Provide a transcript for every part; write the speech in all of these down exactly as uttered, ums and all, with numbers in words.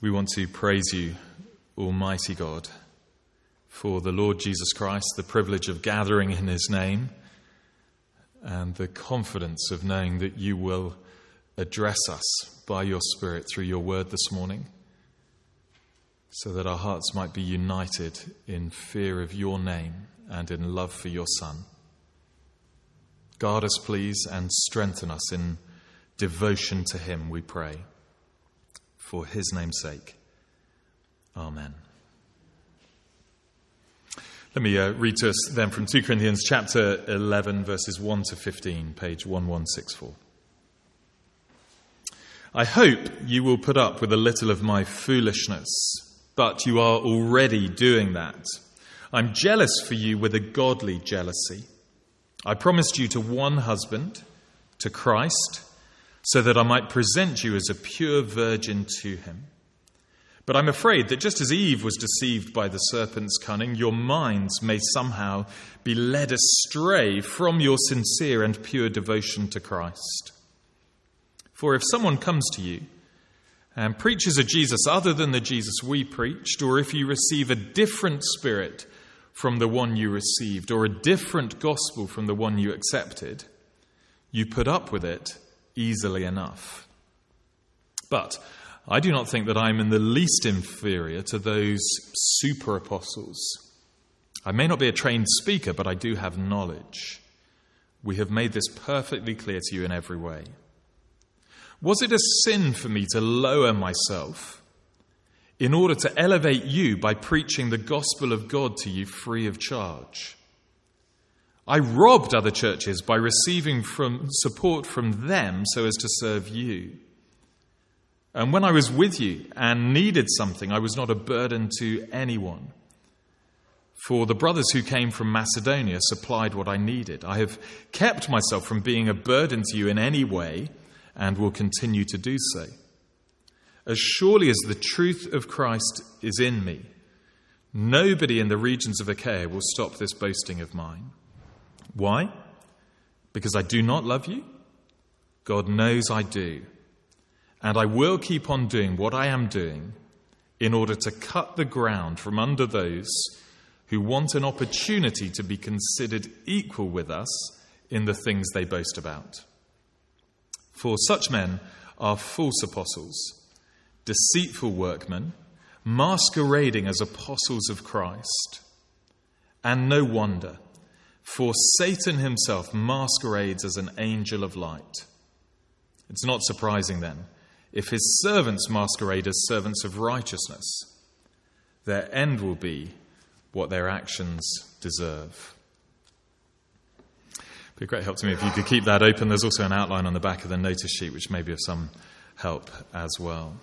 We want to praise you, Almighty God, for the Lord Jesus Christ, the privilege of gathering in his name, and the confidence of knowing that you will address us by your Spirit through your word this morning, so that our hearts might be united in fear of your name and in love for your Son. Guard us, please, and strengthen us in devotion to him, we pray. For his name's sake. Amen. Let me uh, read to us then from Second Corinthians chapter eleven, verses one to fifteen, page eleven sixty-four. I hope you will put up with a little of my foolishness, but you are already doing that. I'm jealous for you with a godly jealousy. I promised you to one husband, to Christ, so that I might present you as a pure virgin to him. But I'm afraid that just as Eve was deceived by the serpent's cunning, your minds may somehow be led astray from your sincere and pure devotion to Christ. For if someone comes to you and preaches a Jesus other than the Jesus we preached, or if you receive a different spirit from the one you received, or a different gospel from the one you accepted, you put up with it easily enough. But I do not think that I am in the least inferior to those super apostles. I may not be a trained speaker, but I do have knowledge. We have made this perfectly clear to you in every way. Was it a sin for me to lower myself in order to elevate you by preaching the gospel of God to you free of charge? I robbed other churches by receiving from support from them so as to serve you. And when I was with you and needed something, I was not a burden to anyone. For the brothers who came from Macedonia supplied what I needed. I have kept myself from being a burden to you in any way and will continue to do so. As surely as the truth of Christ is in me, nobody in the regions of Achaia will stop this boasting of mine. Why? Because I do not love you? God knows I do. And I will keep on doing what I am doing in order to cut the ground from under those who want an opportunity to be considered equal with us in the things they boast about. For such men are false apostles, deceitful workmen, masquerading as apostles of Christ. And no wonder, for Satan himself masquerades as an angel of light. It's not surprising then, if his servants masquerade as servants of righteousness. Their end will be what their actions deserve. It'd be a great help to me if you could keep that open. There's also an outline on the back of the notice sheet, which may be of some help as well.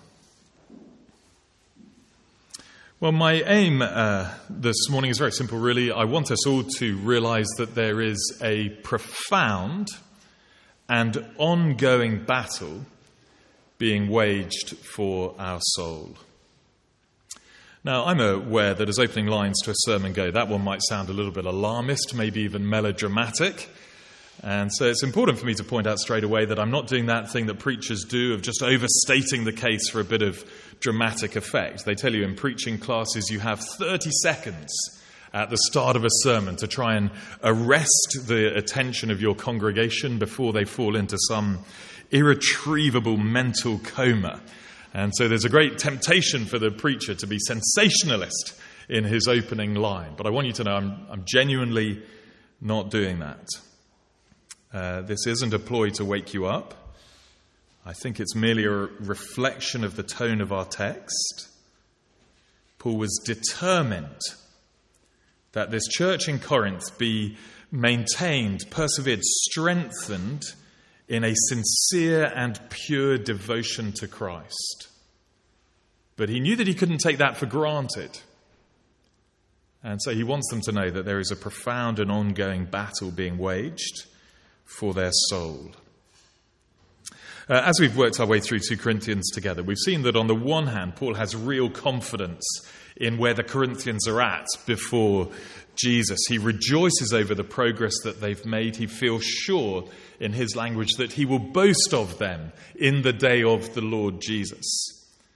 Well, my aim uh, this morning is very simple, really. I want us all to realize that there is a profound and ongoing battle being waged for our soul. Now, I'm aware that as opening lines to a sermon go, that one might sound a little bit alarmist, maybe even melodramatic. And so it's important for me to point out straight away that I'm not doing that thing that preachers do of just overstating the case for a bit of dramatic effect. They tell you in preaching classes you have thirty seconds at the start of a sermon to try and arrest the attention of your congregation before they fall into some irretrievable mental coma. And so there's a great temptation for the preacher to be sensationalist in his opening line. But I want you to know I'm, I'm genuinely not doing that. Uh, this isn't a ploy to wake you up. I think it's merely a reflection of the tone of our text. Paul was determined that this church in Corinth be maintained, persevered, strengthened in a sincere and pure devotion to Christ. But he knew that he couldn't take that for granted. And so he wants them to know that there is a profound and ongoing battle being waged for their soul. Uh, as we've worked our way through Second Corinthians together, we've seen that on the one hand, Paul has real confidence in where the Corinthians are at before Jesus. He rejoices over the progress that they've made. He feels sure, in his language, that he will boast of them in the day of the Lord Jesus.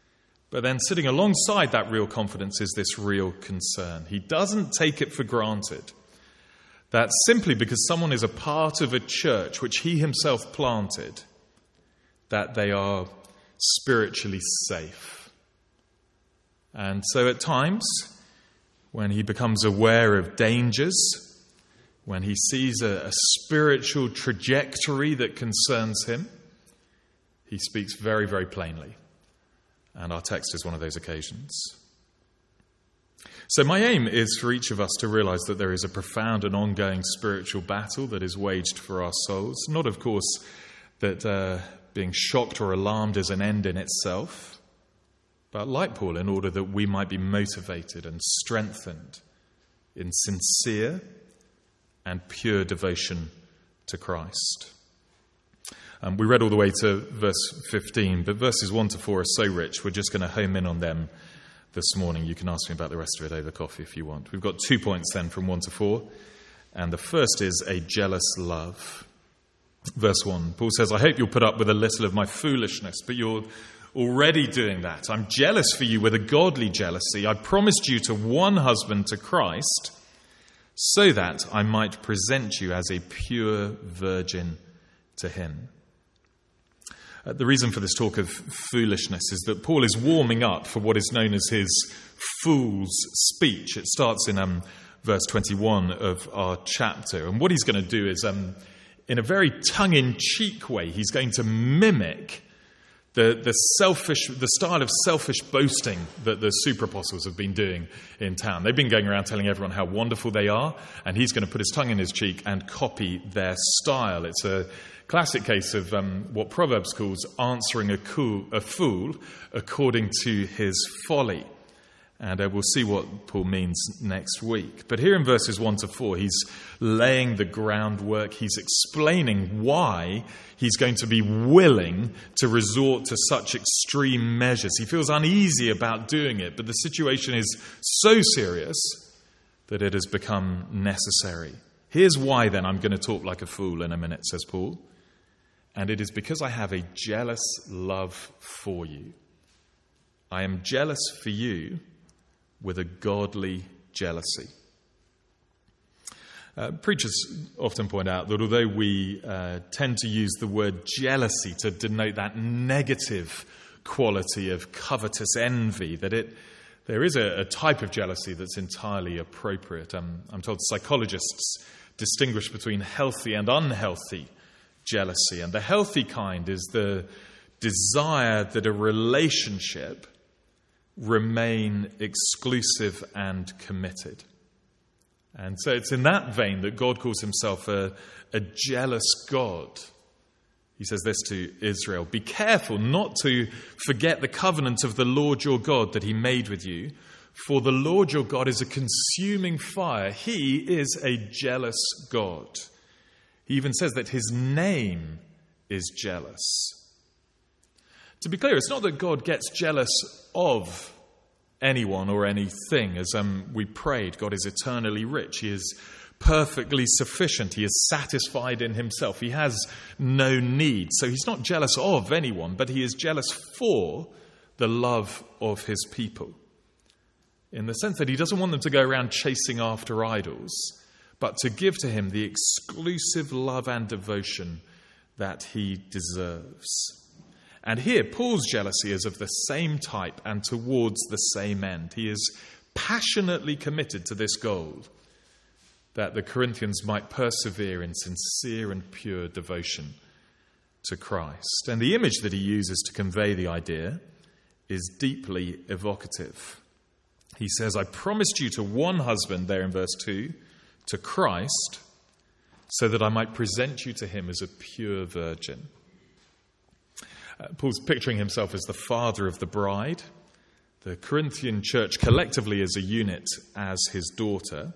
But then sitting alongside that real confidence is this real concern. He doesn't take it for granted that simply because someone is a part of a church which he himself planted, that they are spiritually safe. And so at times, when he becomes aware of dangers, when he sees a, a spiritual trajectory that concerns him, he speaks very, very plainly. And our text is one of those occasions. So my aim is for each of us to realize that there is a profound and ongoing spiritual battle that is waged for our souls. Not, of course, that uh, being shocked or alarmed is an end in itself, but like Paul, in order that we might be motivated and strengthened in sincere and pure devotion to Christ. Um, we read all the way to verse fifteen, but verses one to four are so rich, we're just going to home in on them this morning. You can ask me about the rest of it over coffee if you want. We've got two points then from one to four, and the first is a jealous love. Verse one, Paul says, I hope you'll put up with a little of my foolishness, but you're already doing that. I'm jealous for you with a godly jealousy. I promised you to one husband, to Christ, so that I might present you as a pure virgin to him. Uh, the reason for this talk of foolishness is that Paul is warming up for what is known as his fool's speech. It starts in um, verse twenty-one of our chapter. And what he's going to do is, um, in a very tongue-in-cheek way, he's going to mimic the, the selfish, the style of selfish boasting that the super apostles have been doing in town. They've been going around telling everyone how wonderful they are, and he's going to put his tongue in his cheek and copy their style. It's a classic case of um, what Proverbs calls answering a, cool, a fool according to his folly. And uh, we'll see what Paul means next week. But here in verses one to four, he's laying the groundwork. He's explaining why he's going to be willing to resort to such extreme measures. He feels uneasy about doing it, but the situation is so serious that it has become necessary. Here's why, then, I'm going to talk like a fool in a minute, says Paul. And it is because I have a jealous love for you. I am jealous for you with a godly jealousy. Uh, preachers often point out that although we uh, tend to use the word jealousy to denote that negative quality of covetous envy, that it there is a, a type of jealousy that's entirely appropriate. Um, I'm told psychologists distinguish between healthy and unhealthy jealousy. And the healthy kind is the desire that a relationship remain exclusive and committed. And so it's in that vein that God calls himself a, a jealous God. He says this to Israel, be careful not to forget the covenant of the Lord your God that he made with you, for the Lord your God is a consuming fire. He is a jealous God. He even says that his name is jealous. To be clear, it's not that God gets jealous of anyone or anything. As um, we prayed, God is eternally rich. He is perfectly sufficient. He is satisfied in himself. He has no need. So he's not jealous of anyone, but he is jealous for the love of his people. In the sense that he doesn't want them to go around chasing after idols, but to give to him the exclusive love and devotion that he deserves. And here, Paul's jealousy is of the same type and towards the same end. He is passionately committed to this goal, that the Corinthians might persevere in sincere and pure devotion to Christ. And the image that he uses to convey the idea is deeply evocative. He says, I promised you to one husband, there in verse two, to Christ, so that I might present you to him as a pure virgin. Uh, Paul's picturing himself as the father of the bride, the Corinthian church collectively as a unit as his daughter.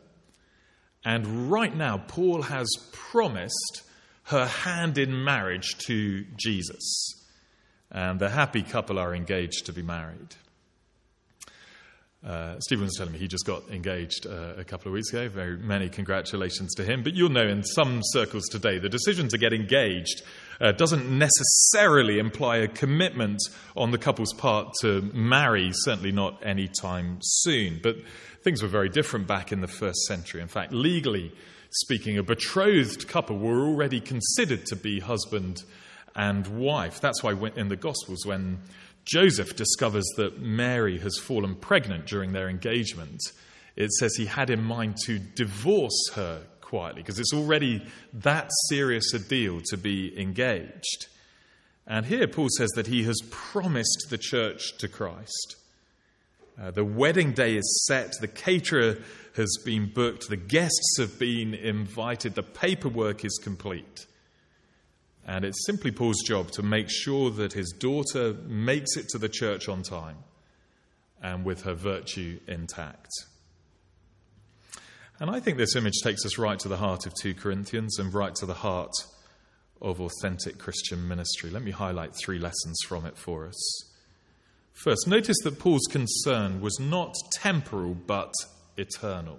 And right now, Paul has promised her hand in marriage to Jesus. And the happy couple are engaged to be married. Uh, Stephen was telling me he just got engaged uh, a couple of weeks ago. Very many congratulations to him. But you'll know in some circles today, the decision to get engaged uh, doesn't necessarily imply a commitment on the couple's part to marry, certainly not anytime soon. But things were very different back in the first century. In fact, legally speaking, a betrothed couple were already considered to be husband and wife. That's why in the Gospels, when Joseph discovers that Mary has fallen pregnant during their engagement, it says he had in mind to divorce her quietly, because it's already that serious a deal to be engaged. And here Paul says that he has promised the church to Christ. Uh, the wedding day is set, the caterer has been booked, the guests have been invited, the paperwork is complete. And it's simply Paul's job to make sure that his daughter makes it to the church on time and with her virtue intact. And I think this image takes us right to the heart of Second Corinthians and right to the heart of authentic Christian ministry. Let me highlight three lessons from it for us. First, notice that Paul's concern was not temporal but eternal.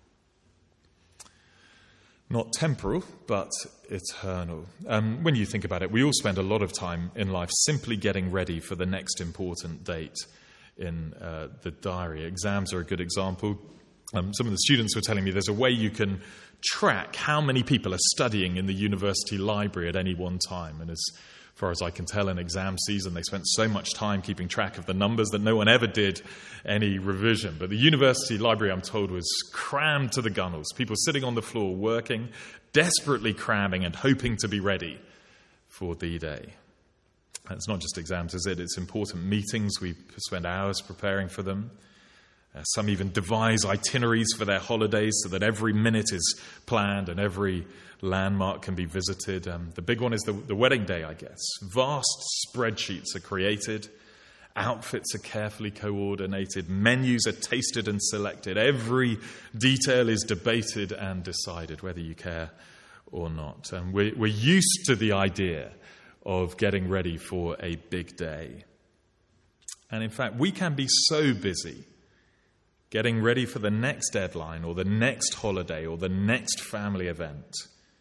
Not temporal, but eternal. Um, when you think about it, we all spend a lot of time in life simply getting ready for the next important date in uh, the diary. Exams are a good example. Um, some of the students were telling me there's a way you can track how many people are studying in the university library at any one time. And as far as I can tell, in exam season, they spent so much time keeping track of the numbers that no one ever did any revision. But the university library, I'm told, was crammed to the gunnels. People sitting on the floor working, desperately cramming and hoping to be ready for D-Day. And it's not just exams, is it? It's important meetings. We spend hours preparing for them. Uh, some even devise itineraries for their holidays so that every minute is planned and every landmark can be visited. Um, the big one is the, the wedding day, I guess. Vast spreadsheets are created. Outfits are carefully coordinated. Menus are tasted and selected. Every detail is debated and decided, whether you care or not. And we're, we're used to the idea of getting ready for a big day. And in fact, we can be so busy getting ready for the next deadline or the next holiday or the next family event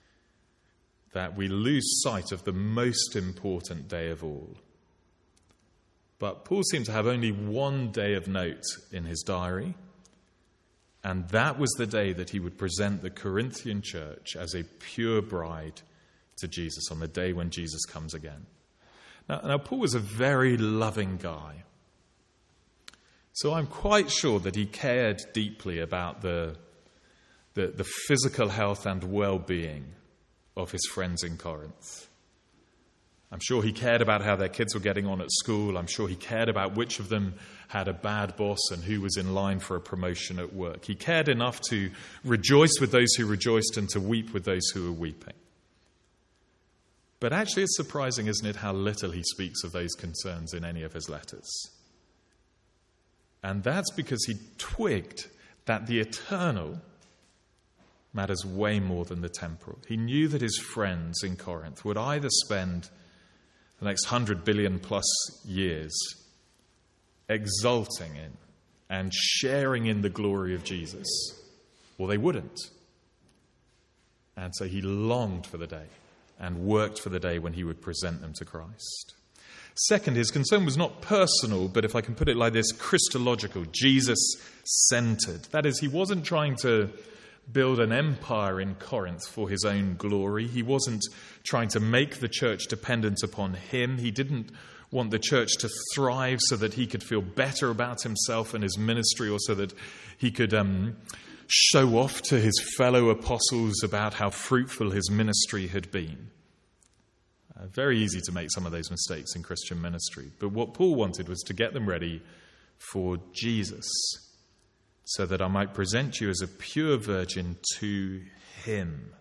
that we lose sight of the most important day of all. But Paul seemed to have only one day of note in his diary, and that was the day that he would present the Corinthian church as a pure bride to Jesus, on the day when Jesus comes again. Now, now Paul was a very loving guy. So I'm quite sure that he cared deeply about the, the, the physical health and well-being of his friends in Corinth. I'm sure he cared about how their kids were getting on at school. I'm sure he cared about which of them had a bad boss and who was in line for a promotion at work. He cared enough to rejoice with those who rejoiced and to weep with those who were weeping. But actually it's surprising, isn't it, how little he speaks of those concerns in any of his letters. And that's because he twigged that the eternal matters way more than the temporal. He knew that his friends in Corinth would either spend the next hundred billion plus years exulting in and sharing in the glory of Jesus, or they wouldn't. And so he longed for the day and worked for the day when he would present them to Christ. Second, his concern was not personal, but if I can put it like this, Christological, Jesus-centered. That is, he wasn't trying to build an empire in Corinth for his own glory. He wasn't trying to make the church dependent upon him. He didn't want the church to thrive so that he could feel better about himself and his ministry, or so that he could um, show off to his fellow apostles about how fruitful his ministry had been. Uh, very easy to make some of those mistakes in Christian ministry. But what Paul wanted was to get them ready for Jesus, so that I might present you as a pure virgin to him.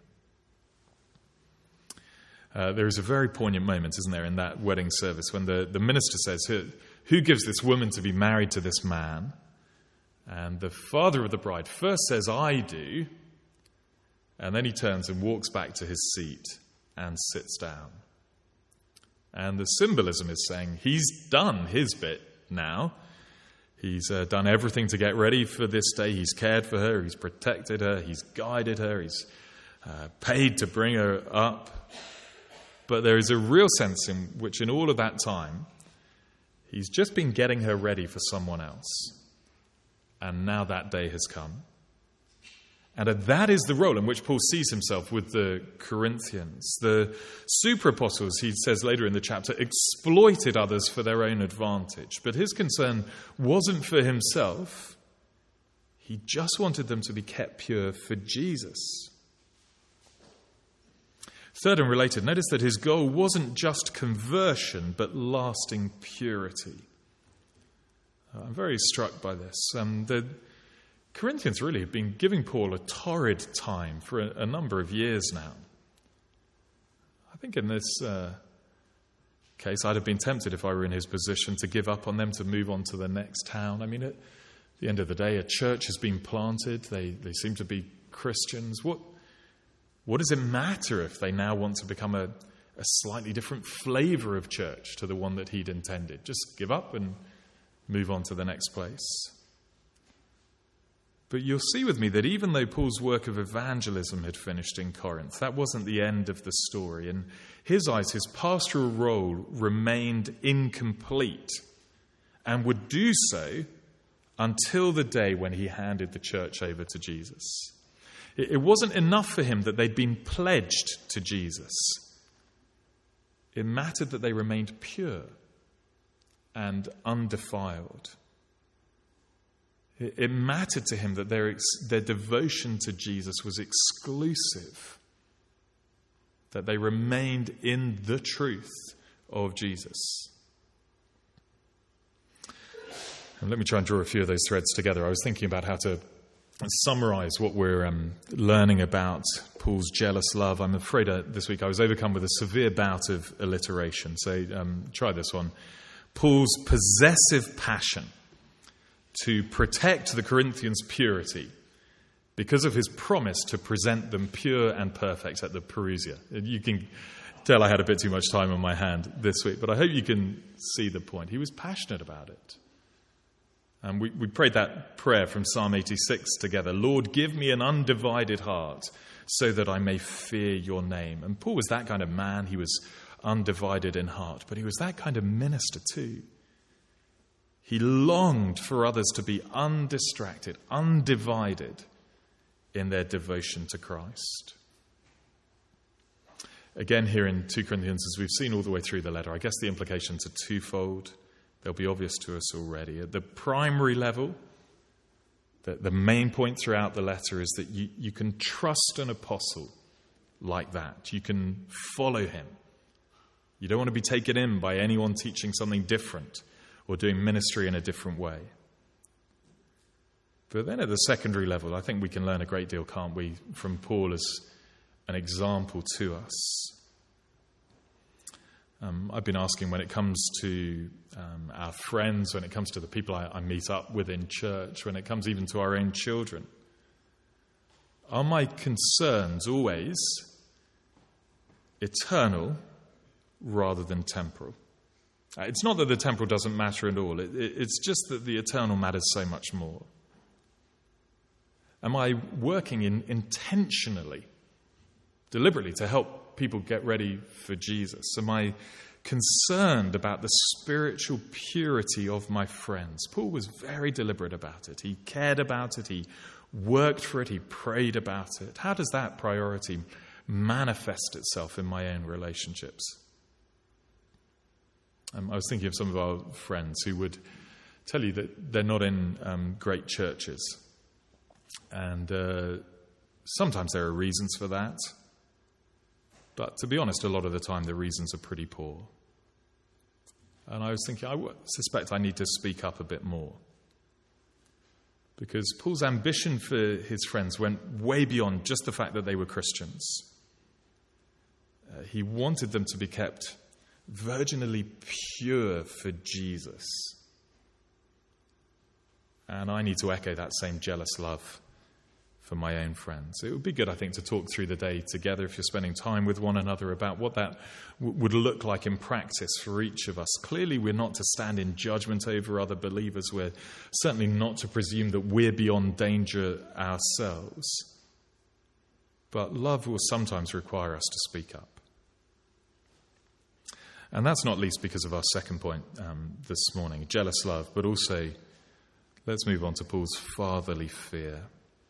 Uh, there is a very poignant moment, isn't there, in that wedding service when the, the minister says, who, who gives this woman to be married to this man? And the father of the bride first says, I do. And then he turns and walks back to his seat and sits down. And the symbolism is saying he's done his bit now. He's uh, done everything to get ready for this day. He's cared for her. He's protected her. He's guided her. He's uh, paid to bring her up. But there is a real sense in which in all of that time, he's just been getting her ready for someone else. And now that day has come. And that is the role in which Paul sees himself with the Corinthians. The super apostles, he says later in the chapter, exploited others for their own advantage. But his concern wasn't for himself. He just wanted them to be kept pure for Jesus. Third and related, notice that his goal wasn't just conversion, but lasting purity. I'm very struck by this. Um, the Corinthians really have been giving Paul a torrid time for a, a number of years now. I think in this uh, case, I'd have been tempted if I were in his position to give up on them, to move on to the next town. I mean, at the end of the day, a church has been planted. They they seem to be Christians. What what does it matter if they now want to become a, a slightly different flavor of church to the one that he'd intended? Just give up and move on to the next place. But you'll see with me that even though Paul's work of evangelism had finished in Corinth, that wasn't the end of the story. In his eyes, his pastoral role remained incomplete and would do so until the day when he handed the church over to Jesus. It wasn't enough for him that they'd been pledged to Jesus. It mattered that they remained pure and undefiled. It mattered to him that their, their devotion to Jesus was exclusive, that they remained in the truth of Jesus. And let me try and draw a few of those threads together. I was thinking about how to summarize what we're um, learning about Paul's jealous love. I'm afraid uh, this week I was overcome with a severe bout of alliteration. So um, try this one. Paul's possessive passion to protect the Corinthians' purity because of his promise to present them pure and perfect at the Parousia. You can tell I had a bit too much time on my hand this week, but I hope you can see the point. He was passionate about it. And we, we prayed that prayer from Psalm eighty-six together. Lord, give me an undivided heart so that I may fear your name. And Paul was that kind of man. He was undivided in heart, but he was that kind of minister too. He longed for others to be undistracted, undivided in their devotion to Christ. Again, here in Second Corinthians, as we've seen all the way through the letter, I guess the implications are twofold. They'll be obvious to us already. At the primary level, the, the main point throughout the letter is that you, you can trust an apostle like that. You can follow him. You don't want to be taken in by anyone teaching something different or doing ministry in a different way. But then at the secondary level, I think we can learn a great deal, can't we, from Paul as an example to us. Um, I've been asking when it comes to um, our friends, when it comes to the people I, I meet up with in church, when it comes even to our own children, are my concerns always eternal rather than temporal? Uh, it's not that the temporal doesn't matter at all. It, it, it's just that the eternal matters so much more. Am I working in, intentionally, deliberately to help people get ready for Jesus? Am I concerned about the spiritual purity of my friends? Paul was very deliberate about it. He cared about it. He worked for it. He prayed about it. How does that priority manifest itself in my own relationships? Um, I was thinking of some of our friends who would tell you that they're not in um, great churches. And uh, sometimes there are reasons for that. But to be honest, a lot of the time the reasons are pretty poor. And I was thinking, I suspect I need to speak up a bit more. Because Paul's ambition for his friends went way beyond just the fact that they were Christians. Uh, he wanted them to be kept virginally pure for Jesus. And I need to echo that same jealous love for my own friends. It would be good, I think, to talk through the day together if you're spending time with one another about what that w- would look like in practice for each of us. Clearly, we're not to stand in judgment over other believers. We're certainly not to presume that we're beyond danger ourselves. But love will sometimes require us to speak up. And that's not least because of our second point um, this morning, jealous love, but also, let's move on to Paul's fatherly fear.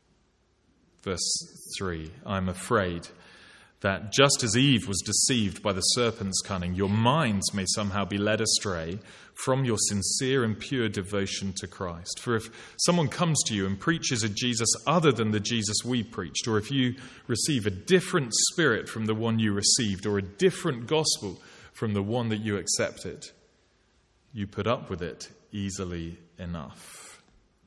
Verse three, I'm afraid that just as Eve was deceived by the serpent's cunning, your minds may somehow be led astray from your sincere and pure devotion to Christ. For if someone comes to you and preaches a Jesus other than the Jesus we preached, or if you receive a different spirit from the one you received, or a different gospel from the one that you accepted, you put up with it easily enough.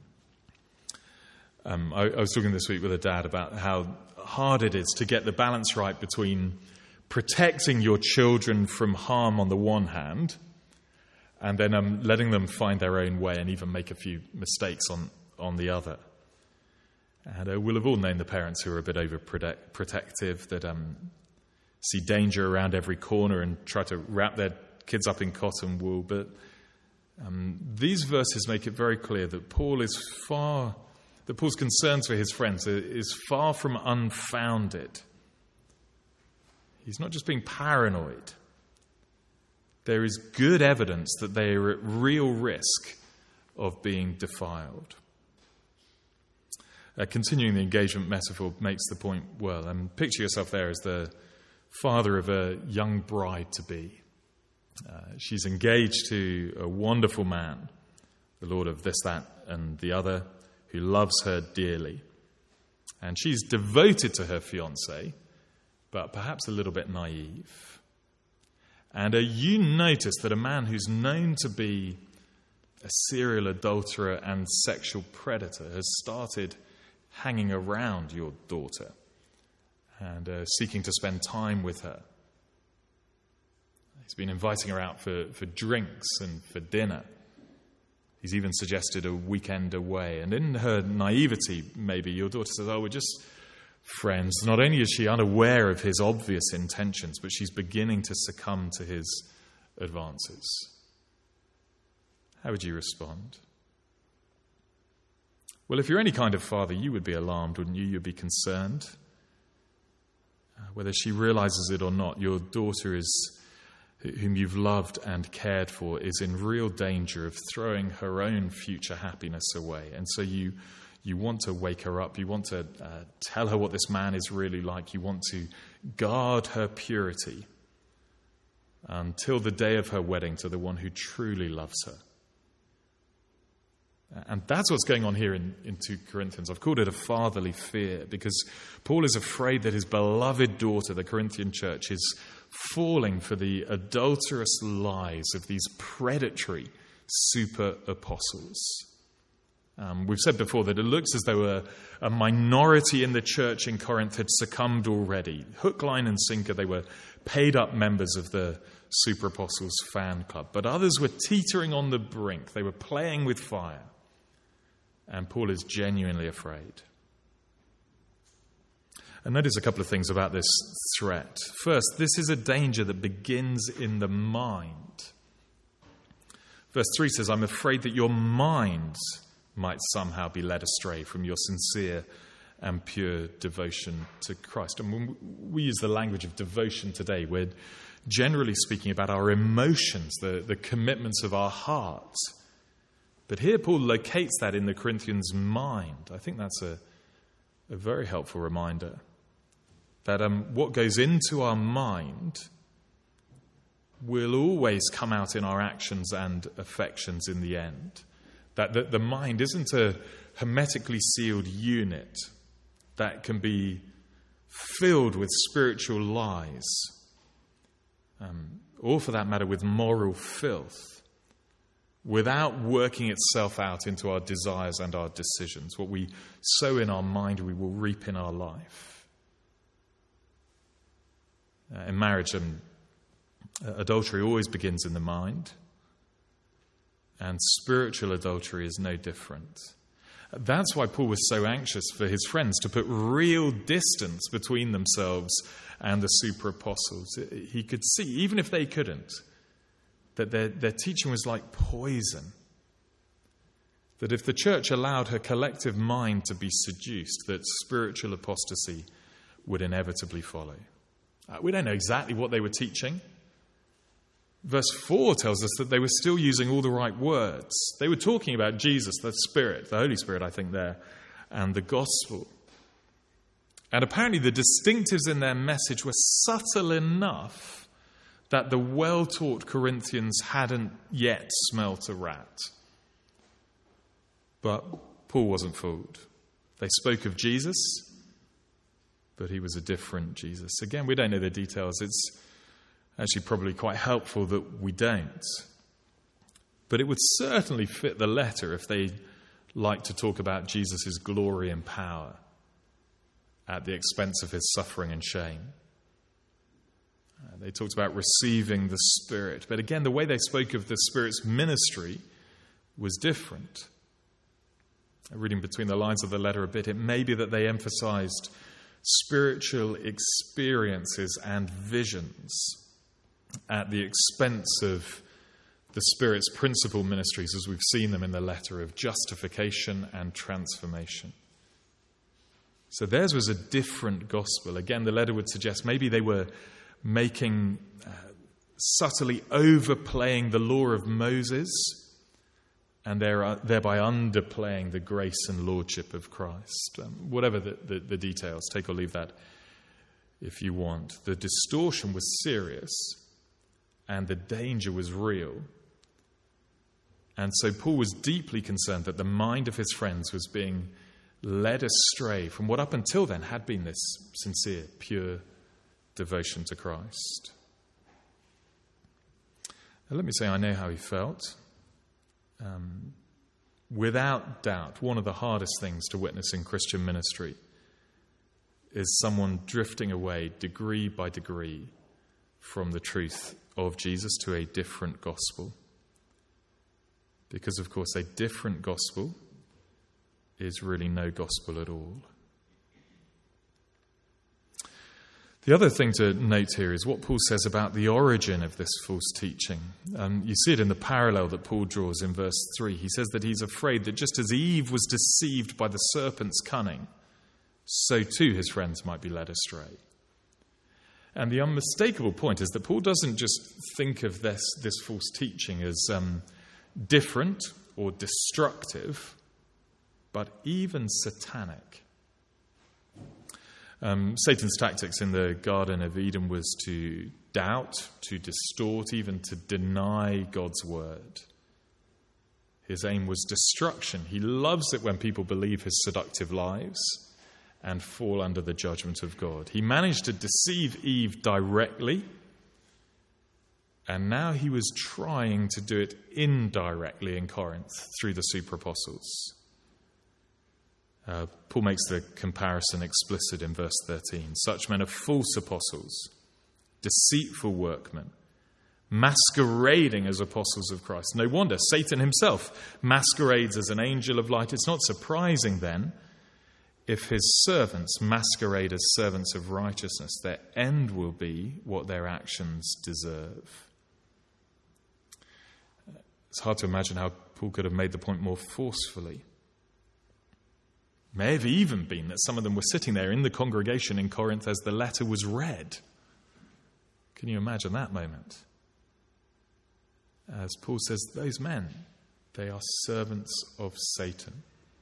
Um, I, I was talking this week with a dad about how hard it is to get the balance right between protecting your children from harm on the one hand and then um, letting them find their own way and even make a few mistakes on, on the other. And uh, we'll have all known the parents who are a bit overprotective, that um, see danger around every corner and try to wrap their kids up in cotton wool. But um, these verses make it very clear that Paul is far, that Paul's concerns for his friends is far from unfounded. He's not just being paranoid. There is good evidence that they are at real risk of being defiled. Uh, continuing the engagement metaphor makes the point well. And picture yourself there as the father of a young bride-to-be. Uh, she's engaged to a wonderful man, the Lord of this, that, and the other, who loves her dearly. And she's devoted to her fiancé, but perhaps a little bit naive. And uh, you notice that a man who's known to be a serial adulterer and sexual predator has started hanging around your daughter and uh, seeking to spend time with her. He's been inviting her out for, for drinks and for dinner. He's even suggested a weekend away. And in her naivety, maybe, your daughter says, oh, we're just friends. Not only is she unaware of his obvious intentions, but she's beginning to succumb to his advances. How would you respond? Well, if you're any kind of father, you would be alarmed, wouldn't you? You'd be concerned. Uh, whether she realizes it or not, your daughter is, whom you've loved and cared for, is in real danger of throwing her own future happiness away. And so you you want to wake her up. You want to uh, tell her what this man is really like. You want to guard her purity until the day of her wedding to the one who truly loves her. And that's what's going on here in, in Second Corinthians. I've called it a fatherly fear because Paul is afraid that his beloved daughter, the Corinthian church, is falling for the adulterous lies of these predatory super apostles. Um, we've said before that it looks as though a, a minority in the church in Corinth had succumbed already. Hook, line, and sinker, they were paid up members of the super apostles fan club. But others were teetering on the brink. They were playing with fire. And Paul is genuinely afraid. And notice a couple of things about this threat. First, this is a danger that begins in the mind. Verse three says, I'm afraid that your minds might somehow be led astray from your sincere and pure devotion to Christ. And when we use the language of devotion today, we're generally speaking about our emotions, the, the commitments of our heart. But here Paul locates that in the Corinthians' mind. I think that's a, a very helpful reminder that um, what goes into our mind will always come out in our actions and affections in the end. That the, the mind isn't a hermetically sealed unit that can be filled with spiritual lies, um, or for that matter with moral filth, without working itself out into our desires and our decisions. What we sow in our mind, we will reap in our life. Uh, in marriage, um, adultery always begins in the mind, and spiritual adultery is no different. That's why Paul was so anxious for his friends to put real distance between themselves and the super apostles. He could see, even if they couldn't, that their, their teaching was like poison. That if the church allowed her collective mind to be seduced, that spiritual apostasy would inevitably follow. Uh, we don't know exactly what they were teaching. Verse four tells us that they were still using all the right words. They were talking about Jesus, the Spirit, the Holy Spirit, I think, there, and the gospel. And apparently the distinctives in their message were subtle enough that the well-taught Corinthians hadn't yet smelt a rat. But Paul wasn't fooled. They spoke of Jesus, but he was a different Jesus. Again, we don't know the details. It's actually probably quite helpful that we don't. But it would certainly fit the letter if they like to talk about Jesus' glory and power at the expense of his suffering and shame. Uh, they talked about receiving the Spirit. But again, the way they spoke of the Spirit's ministry was different. Reading between the lines of the letter a bit, it may be that they emphasized spiritual experiences and visions at the expense of the Spirit's principal ministries, as we've seen them in the letter, of justification and transformation. So theirs was a different gospel. Again, the letter would suggest maybe they were making, uh, subtly overplaying the law of Moses, and they're thereby underplaying the grace and lordship of Christ. Um, whatever the, the, the details, take or leave that if you want. The distortion was serious, and the danger was real. And so Paul was deeply concerned that the mind of his friends was being led astray from what up until then had been this sincere, pure devotion to Christ. Now, let me say I know how he felt. Um, without doubt, one of the hardest things to witness in Christian ministry is someone drifting away degree by degree from the truth of Jesus to a different gospel. Because, of course, a different gospel is really no gospel at all. The other thing to note here is what Paul says about the origin of this false teaching. Um, you see it in the parallel that Paul draws in verse three. He says that he's afraid that just as Eve was deceived by the serpent's cunning, so too his friends might be led astray. And the unmistakable point is that Paul doesn't just think of this, this false teaching as um, different or destructive, but even satanic. Um, Satan's tactics in the Garden of Eden was to doubt, to distort, even to deny God's word. His aim was destruction. He loves it when people believe his seductive lies and fall under the judgment of God. He managed to deceive Eve directly, and now he was trying to do it indirectly in Corinth through the super apostles. Uh, Paul makes the comparison explicit in verse thirteen. Such men are false apostles, deceitful workmen, masquerading as apostles of Christ. No wonder Satan himself masquerades as an angel of light. It's not surprising then if his servants masquerade as servants of righteousness. Their end will be what their actions deserve. It's hard to imagine how Paul could have made the point more forcefully. May have even been that some of them were sitting there in the congregation in Corinth as the letter was read. Can you imagine that moment? As Paul says, those men, they are servants of Satan.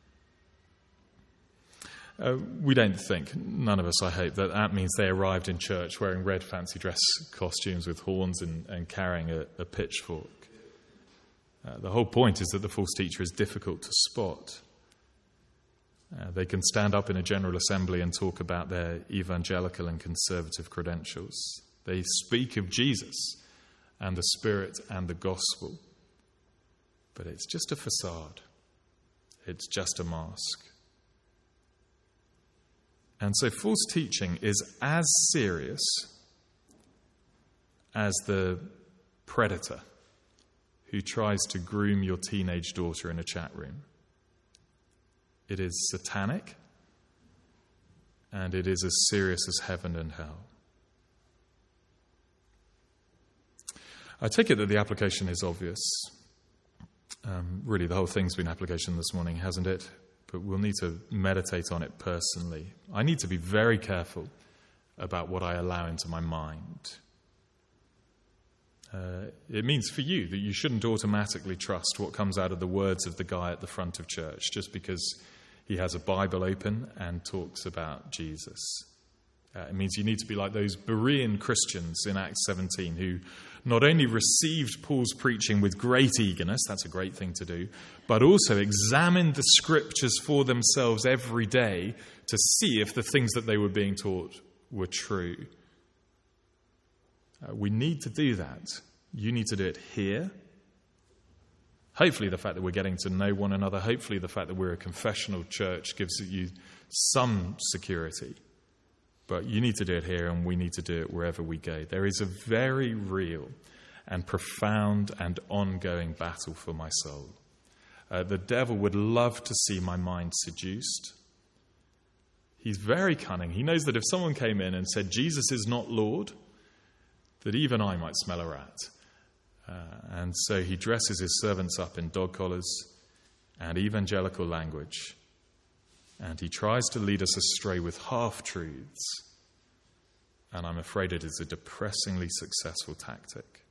Uh, we don't think, none of us, I hope, that that means they arrived in church wearing red fancy dress costumes with horns and, and carrying a, a pitchfork. Uh, the whole point is that the false teacher is difficult to spot. Uh, they can stand up in a general assembly and talk about their evangelical and conservative credentials. They speak of Jesus and the Spirit and the gospel. But it's just a facade. It's just a mask. And so false teaching is as serious as the predator who tries to groom your teenage daughter in a chat room. It is satanic, and it is as serious as heaven and hell. I take it that the application is obvious. Um, really, the whole thing's been application this morning, hasn't it? But we'll need to meditate on it personally. I need to be very careful about what I allow into my mind. Uh, it means for you that you shouldn't automatically trust what comes out of the words of the guy at the front of church just because he has a Bible open and talks about Jesus. Uh, it means you need to be like those Berean Christians in Acts seventeen who not only received Paul's preaching with great eagerness, that's a great thing to do, but also examined the scriptures for themselves every day to see if the things that they were being taught were true. Uh, we need to do that. You need to do it here. Hopefully the fact that we're getting to know one another, hopefully the fact that we're a confessional church gives you some security. But you need to do it here, and we need to do it wherever we go. There is a very real and profound and ongoing battle for my soul. Uh, the devil would love to see my mind seduced. He's very cunning. He knows that if someone came in and said, Jesus is not Lord, that even I might smell a rat. Uh, and so he dresses his servants up in dog collars and evangelical language. And he tries to lead us astray with half-truths. And I'm afraid it is a depressingly successful tactic.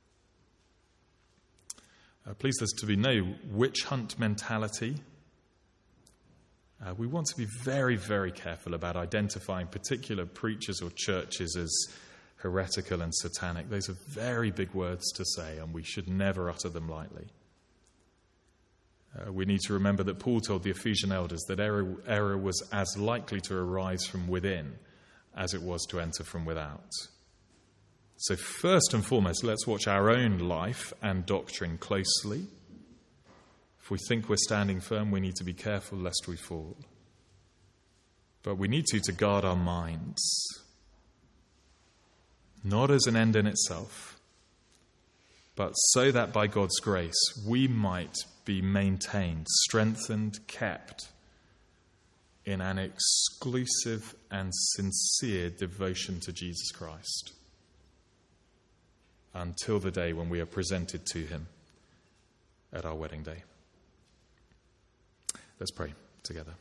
Uh, please, there's to be no witch hunt mentality. Uh, we want to be very, very careful about identifying particular preachers or churches as heretical and satanic. Those are very big words to say, and we should never utter them lightly. Uh, we need to remember that Paul told the Ephesian elders that error, error was as likely to arise from within as it was to enter from without. So first and foremost, let's watch our own life and doctrine closely. If we think we're standing firm, we need to be careful lest we fall. But we need to to guard our minds, not as an end in itself, but so that by God's grace we might be maintained, strengthened, kept in an exclusive and sincere devotion to Jesus Christ until the day when we are presented to him at our wedding day. Let's pray together.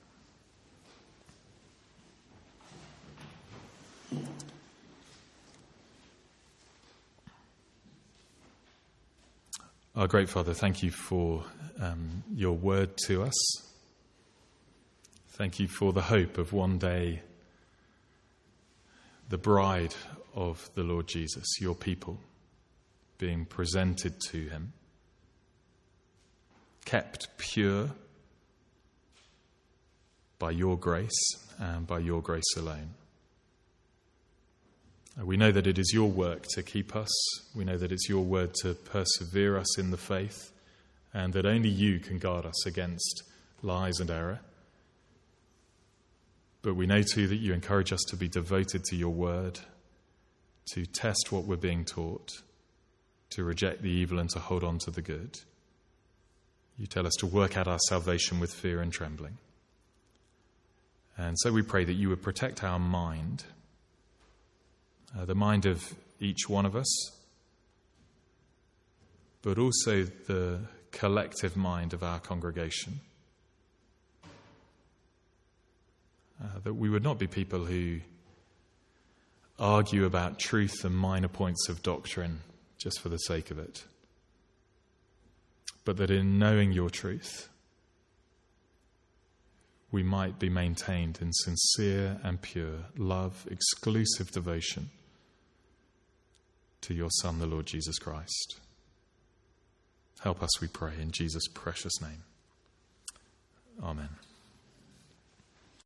Our great Father, thank you for um, your word to us. Thank you for the hope of one day the bride of the Lord Jesus, your people, being presented to him, kept pure by your grace and by your grace alone. We know that it is your work to keep us. We know that it's your word to persevere us in the faith, and that only you can guard us against lies and error. But we know too that you encourage us to be devoted to your word, to test what we're being taught, to reject the evil and to hold on to the good. You tell us to work out our salvation with fear and trembling. And so we pray that you would protect our mind, Uh, the mind of each one of us, but also the collective mind of our congregation. Uh, that we would not be people who argue about truth and minor points of doctrine just for the sake of it, but that in knowing your truth, we might be maintained in sincere and pure love, exclusive devotion to your Son, the Lord Jesus Christ. Help us, we pray, in Jesus' precious name. Amen.